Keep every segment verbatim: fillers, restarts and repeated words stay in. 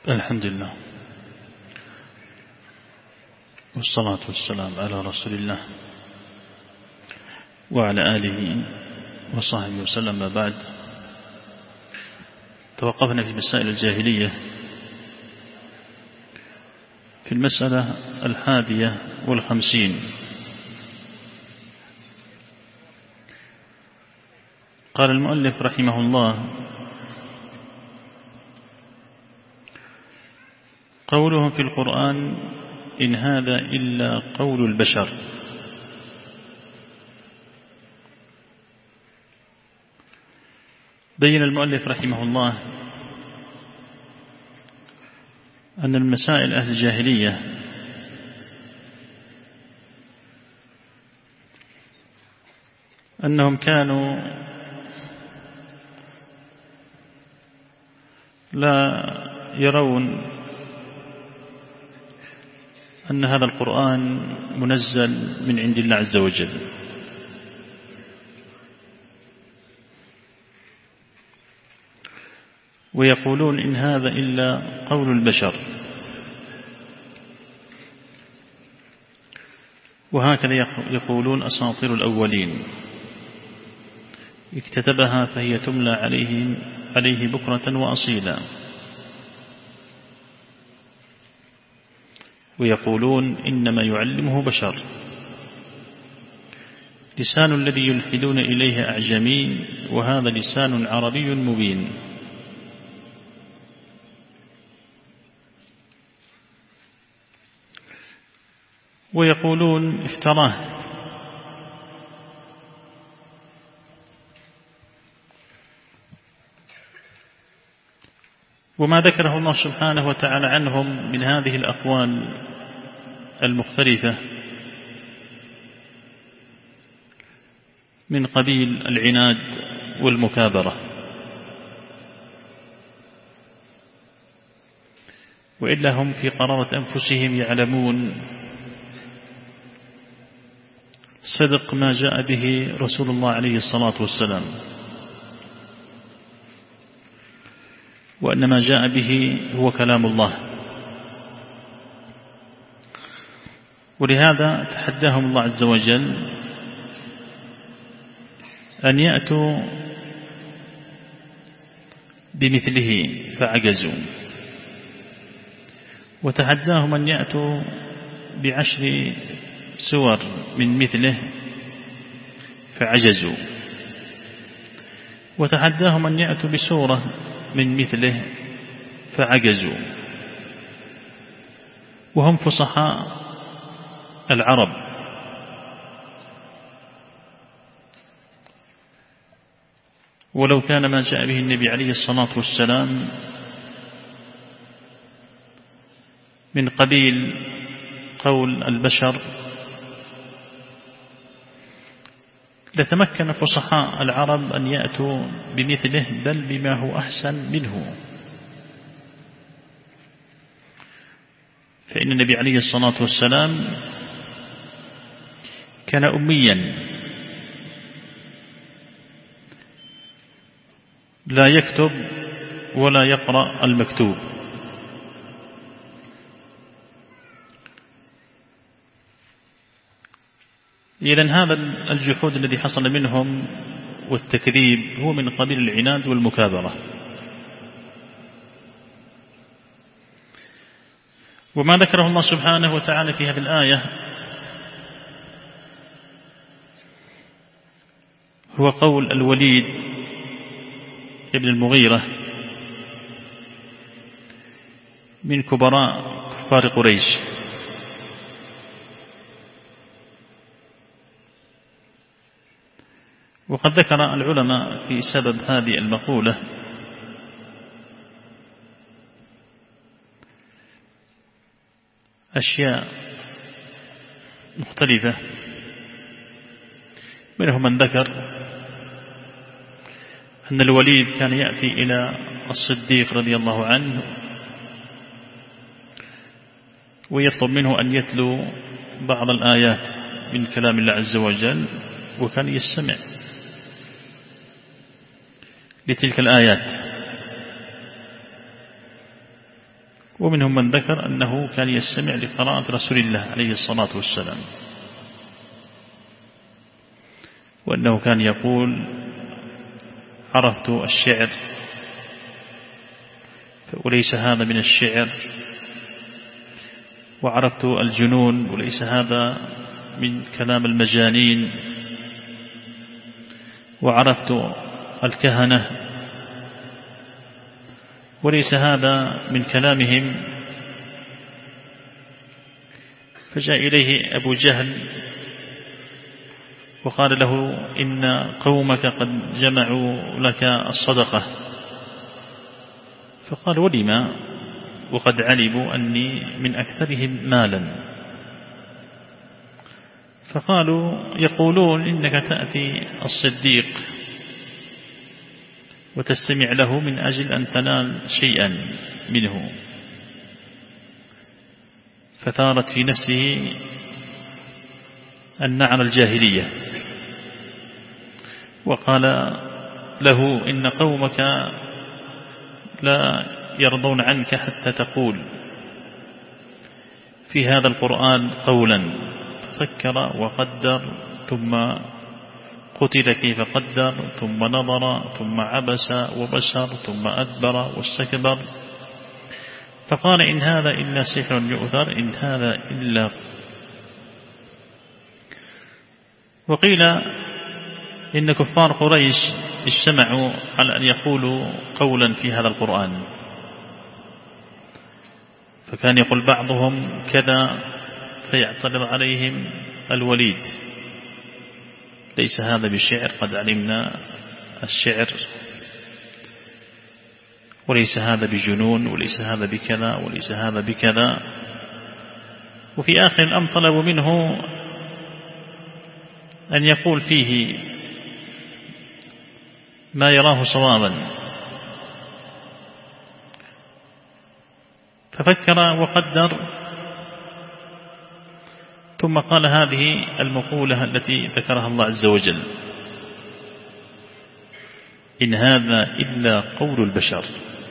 الحمد لله والصلاة والسلام على رسول الله وعلى آله وصحبه وسلم. ما بعد، توقفنا في مسائل الجاهلية في المسألة الحادية والخمسين. قال المؤلف رحمه الله: قولهم في القرآن إن هذا إلا قول البشر. بين المؤلف رحمه الله أن المسائل أهل الجاهلية أنهم كانوا لا يرون أن هذا القرآن منزل من عند الله عز وجل، ويقولون إن هذا إلا قول البشر، وهكذا يقولون أساطير الأولين اكتتبها فهي تملى عليه, عليه بكرة وأصيلا. ويقولون إنما يعلمه بشر، لسان الذي يلحدون إليه أعجمي وهذا لسان عربي مبين. ويقولون افتراه، وما ذكره الله سبحانه وتعالى عنهم من هذه الأقوال المختلفة من قبيل العناد والمكابرة، وإلا هم في قرارة أنفسهم يعلمون صدق ما جاء به رسول الله عليه الصلاة والسلام، وأن ما جاء به هو كلام الله. ولهذا تحداهم الله عز وجل أن يأتوا بمثله فعجزوا، وتحداهم أن يأتوا بعشر سور من مثله فعجزوا، وتحداهم أن يأتوا بسورة من مثله فعجزوا، وهم فصحاء العرب. ولو كان ما جاء به النبي عليه الصلاة والسلام من قبيل قول البشر لتمكن فصحاء العرب أن يأتوا بمثله، بل بما هو أحسن منه. فإن النبي عليه الصلاة والسلام كان أميا لا يكتب ولا يقرأ المكتوب، إذن هذا الجحود الذي حصل منهم والتكذيب هو من قبيل العناد والمكابرة. وما ذكره الله سبحانه وتعالى في هذه الآية هو قول الوليد ابن المغيرة من كبراء كفار قريش، وقد ذكر العلماء في سبب هذه المقولة أشياء مختلفة، منهم من ذكر أن الوليد كان يأتي إلى الصديق رضي الله عنه ويطلب منه أن يتلو بعض الآيات من كلام الله عز وجل، وكان يستمع لتلك الآيات. ومنهم من ذكر أنه كان يستمع لقراءة رسول الله عليه الصلاة والسلام، وأنه كان يقول: عرفت الشعر وليس هذا من الشعر، وعرفت الجنون وليس هذا من كلام المجانين، وعرفت الكهنة وليس هذا من كلامهم. فجاء إليه أبو جهل وقال له: إن قومك قد جمعوا لك الصدقة. فقال: ولما؟ وقد علموا أني من أكثرهم مالا. فقالوا: يقولون إنك تأتي الصديق وتستمع له من أجل أن تنال شيئا منه. فثارت في نفسه النعر الجاهلية، وقال له: إن قومك لا يرضون عنك حتى تقول في هذا القرآن قولا. ففكر وقدر، ثم قتل كيف قدر، ثم نظر، ثم عبس وبشر، ثم أدبر واستكبر. فقال: إن هذا إلا سحر يؤثر، إن هذا إلا. وقيل إن كفار قريش اجتمعوا على أن يقولوا قولا في هذا القرآن، فكان يقول بعضهم كذا فيعترض عليهم الوليد: ليس هذا بشعر، قد علمنا الشعر، وليس هذا بجنون، وليس هذا بكذا، وليس هذا بكذا. وفي آخر الأمر طلبوا منه أن يقول فيه ما يراه صوابا. ففكر وقدر، ثم قال هذه المقولة التي ذكرها الله عز وجل: إن هذا إلا قول البشر.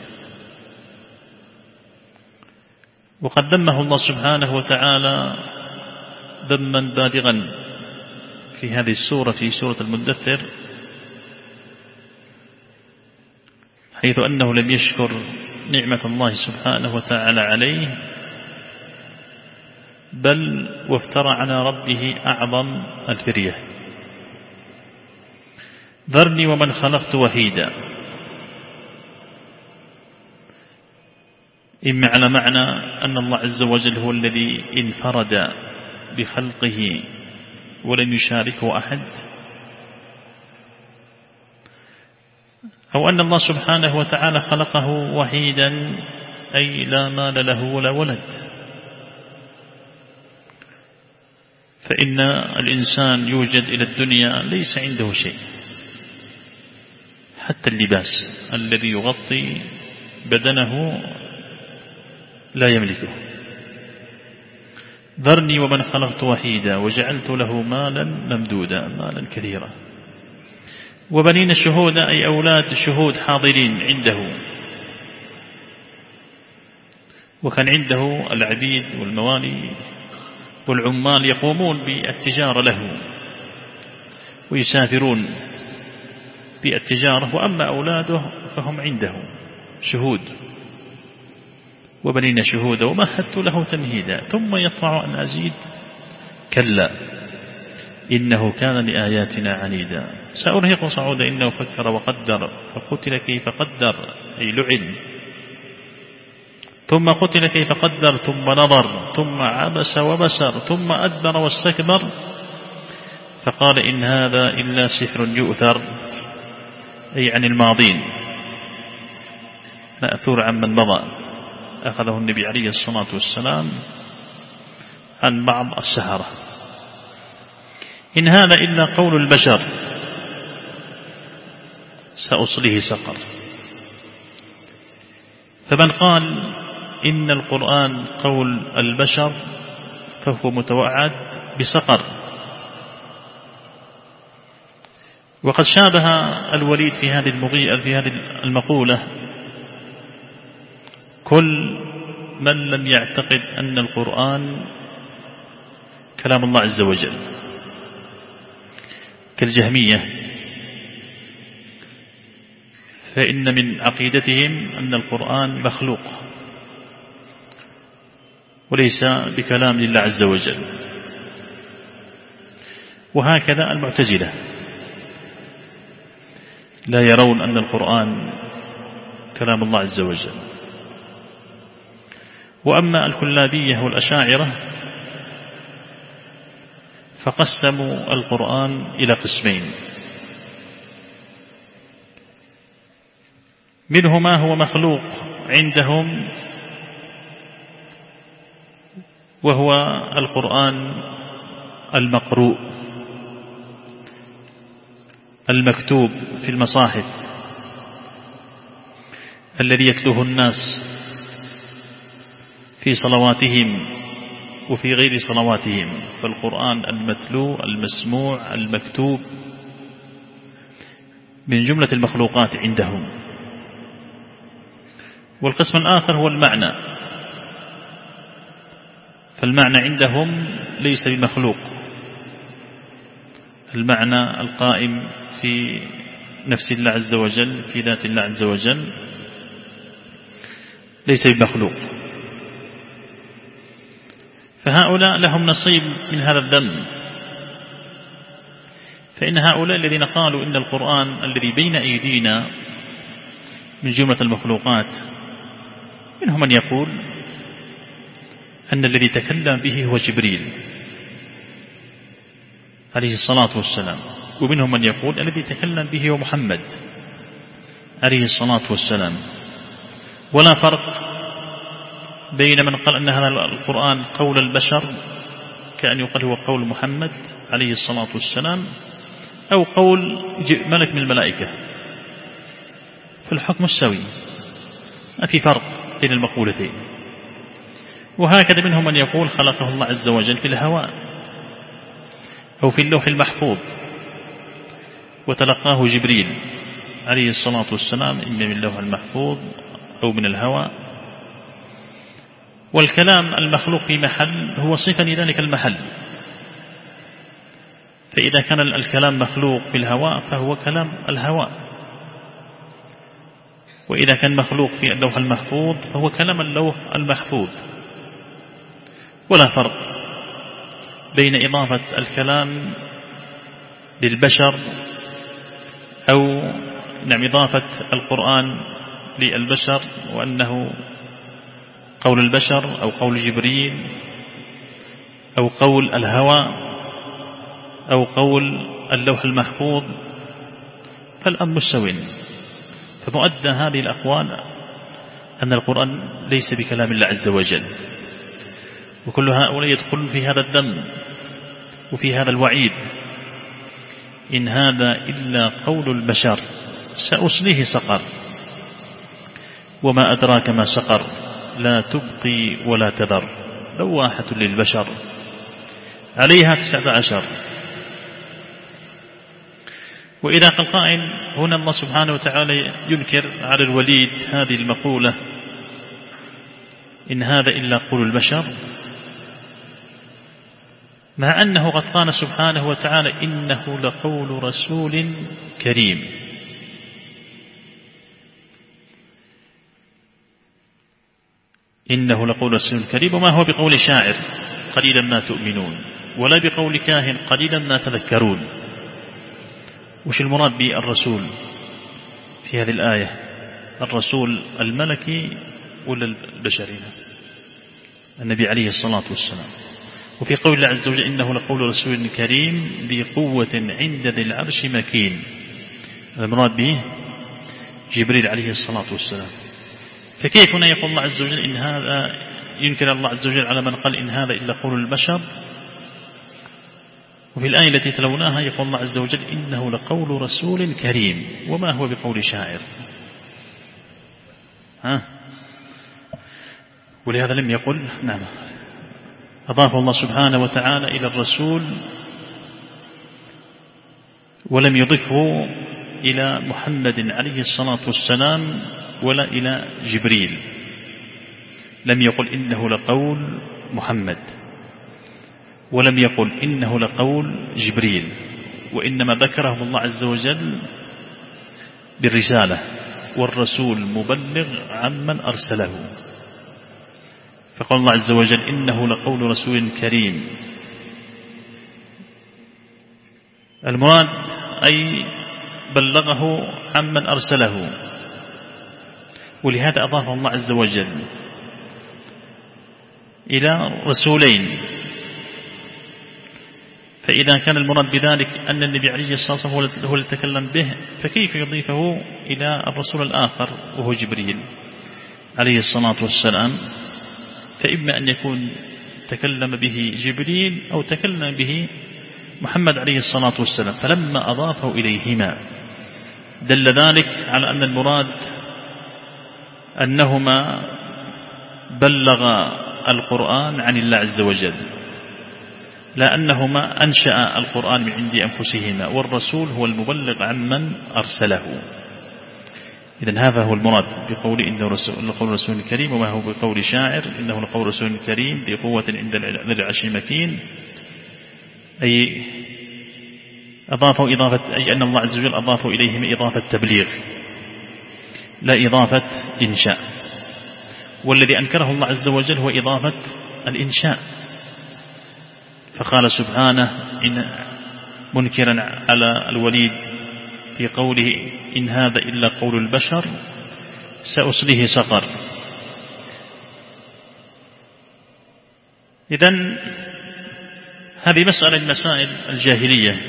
وقد ذمه الله سبحانه وتعالى ذما بالغا في هذه السورة، في سورة المدثر، حيث أنه لم يشكر نعمة الله سبحانه وتعالى عليه، بل وافترى على ربه أعظم الفرية: ذرني ومن خلقت وحيدا. إما على معنى أن الله عز وجل هو الذي انفرد بخلقه ولم يشاركه أحد، أو أن الله سبحانه وتعالى خلقه وحيدا، أي لا مال له ولا ولد. فإن الإنسان يوجد إلى الدنيا ليس عنده شيء، حتى اللباس الذي يغطي بدنه لا يملكه. ذرني ومن خلقت وحيدا وجعلت له مالا ممدودا، مالا كثيرا، وبنين شهودا، أي أولاد شهود حاضرين عنده. وكان عنده العبيد والموالي والعمال يقومون بالتجارة له ويسافرون بالتجارة، وأما أولاده فهم عنده شهود. وبنين شهودا ومهدت له تمهيدا ثم يطمع أن أزيد، كلا إنه كان لآياتنا عنيدا سأرهق صعودا إنه فكر وقدر فقتل كيف قدر، أي لعن. ثم قتل كيف قدر، ثم نظر، ثم عبس وبسر، ثم أدبر واستكبر. فقال إن هذا إلا سحر يؤثر، أي عن الماضين، مأثور عن من مضى، أخذه النبي عليه الصلاة والسلام عن بعض السحرة. إن هذا إلا قول البشر سأصله سقر. فمن قال إن القرآن قول البشر فهو متوعد بسقر. وقد شابه الوليد في هذه المغيئة في هذه المقولة كل من لم يعتقد أن القرآن كلام الله عز وجل كالجهمية، فإن من عقيدتهم أن القرآن مخلوق وليس بكلام لله عز وجل. وهكذا المعتزلة لا يرون أن القرآن كلام الله عز وجل. وأما الكلابية والأشاعرة فقسموا القرآن إلى قسمين، منه ما هو مخلوق عندهم وهو القرآن المقروء المكتوب في المصاحف الذي يتلوه الناس في صلواتهم وفي غير صلواتهم، فالقرآن المتلو المسموع المكتوب من جملة المخلوقات عندهم. والقسم الآخر هو المعنى، فالمعنى عندهم ليس بمخلوق، المعنى القائم في نفس الله عز وجل في ذات الله عز وجل ليس بمخلوق. فهؤلاء لهم نصيب من هذا الذنب، فإن هؤلاء الذين قالوا إن القرآن الذي بين أيدينا من جملة المخلوقات، منهم من يقول أن الذي تكلم به هو جبريل عليه الصلاة والسلام، ومنهم من يقول الذي تكلم به هو محمد عليه الصلاة والسلام. ولا فرق بين من قال أن هذا القرآن قول البشر كأن يقال هو قول محمد عليه الصلاة والسلام أو قول ملك من الملائكة، فالحكم السوي، ما في فرق بين المقولتين. وهكذا منهم من يقول خلقه الله عز وجل في الهواء أو في اللوح المحفوظ وتلقاه جبريل عليه الصلاة والسلام إما من اللوح المحفوظ أو من الهواء. والكلام المخلوق في محل هو صفة لذلك المحل، فإذا كان الكلام مخلوق في الهواء فهو كلام الهواء، وإذا كان مخلوق في اللوح المحفوظ فهو كلام اللوح المحفوظ. ولا فرق بين إضافة الكلام للبشر أو نعم إضافة القرآن للبشر وأنه قول البشر أو قول جبريل أو قول الهوى أو قول اللوح المحفوظ، فالأمر مستوٍ. فمؤدى هذه الأقوال أن القرآن ليس بكلام الله عز وجل، وكل هؤلاء يدخل في هذا الذنب وفي هذا الوعيد: إن هذا إلا قول البشر سأصليه سقر وما أدراك ما سقر لا تبقي ولا تذر لواحة للبشر عليها تسعة عشر. وإذا قال قائل هنا الله سبحانه وتعالى ينكر على الوليد هذه المقولة إن هذا إلا قول البشر، مع أنه قد قال سبحانه وتعالى إنه لقول رسول كريم. إنه لقول رسول كريم وما هو بقول شاعر قليلا ما تؤمنون ولا بقول كاهن قليلا ما تذكرون. وش المراد بالرسول في هذه الآية؟ الرسول الملكي ولا البشري؟ النبي عليه الصلاة والسلام. وفي قول الله عز وجل إنه لقول رسول كريم ذي قوة عند ذي العرش مكين، المراد به جبريل عليه الصلاة والسلام. فكيف هنا يقول الله عز وجل إن هذا ينكر الله عز وجل على من قال إن هذا إلا قول البشر، وفي الآية التي تلوناها يقول الله عز وجل إنه لقول رسول كريم وما هو بقول شاعر؟ ها؟ ولهذا لم يقل نعم أضاف الله سبحانه وتعالى إلى الرسول ولم يضفه إلى محمد عليه الصلاة والسلام ولا إلى جبريل، لم يقل إنه لقول محمد، ولم يقل إنه لقول جبريل، وإنما ذكره الله عز وجل بالرسالة، والرسول مبلغ عمن أرسله. فقال الله عز وجل إنه لقول رسول كريم، المراد أي بلغه عمن أرسله، ولهذا أضاف الله عز وجل إلى رسولين. فإذا كان المراد بذلك أن النبي عليه الصلاة والسلام هو الذي تكلم به، فكيف يضيفه إلى الرسول الآخر وهو جبريل عليه الصلاة والسلام؟ فإما أن يكون تكلم به جبريل أو تكلم به محمد عليه الصلاة والسلام، فلما أضافه إليهما دل ذلك على أن المراد أنهما بلغ القرآن عن الله عز وجل، لا أنهما أنشأ القرآن من عند أنفسهما، والرسول هو المبلغ عمن أرسله. إذن هذا هو المراد بقول إنه لقول رسول الكريم، وما هو بقول شاعر إنه لقول رسول الكريم ذي قوة عند العرش مكين، أي أضافوا إضافة، أي أن الله عز وجل أضافوا إليهم إضافة تبليغ لا إضافة إنشاء، والذي أنكره الله عز وجل هو إضافة الإنشاء، فقال سبحانه إن منكرا على الوليد في قوله إن هذا إلا قول البشر سأصليه سقر. إذن هذه مسألة من مسائل الجاهلية،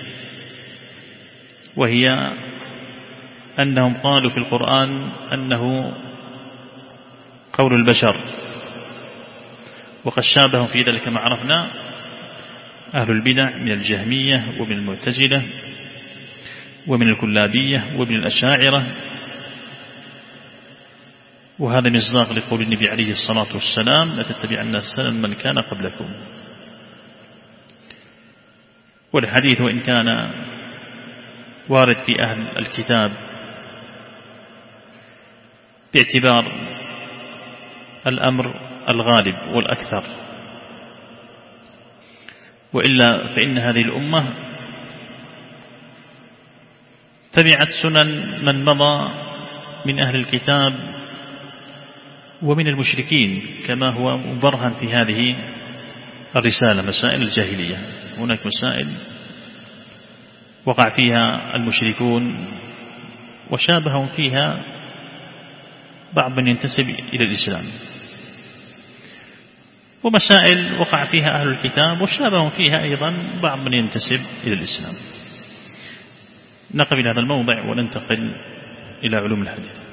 وهي أنهم قالوا في القرآن أنه قول البشر، وقد شابهوا في ذلك كما عرفنا أهل البدع من الجهمية ومن المعتزلة ومن الكلابية ومن الأشاعرة، وهذا مصداق لقول النبي عليه الصلاة والسلام لا تتبعن سنن من كان قبلكم. والحديث وإن كان وارد في أهل الكتاب باعتبار الأمر الغالب والأكثر، وإلا فإن هذه الأمة تبعت سنن من مضى من أهل الكتاب ومن المشركين، كما هو مبرهن في هذه الرسالة مسائل الجاهلية. هناك مسائل وقع فيها المشركون وشابههم فيها بعض من ينتسب إلى الإسلام، ومسائل وقع فيها أهل الكتاب وشابههم فيها أيضا بعض من ينتسب إلى الإسلام. نقف إلى هذا الموضع وننتقل إلى علوم الحديث.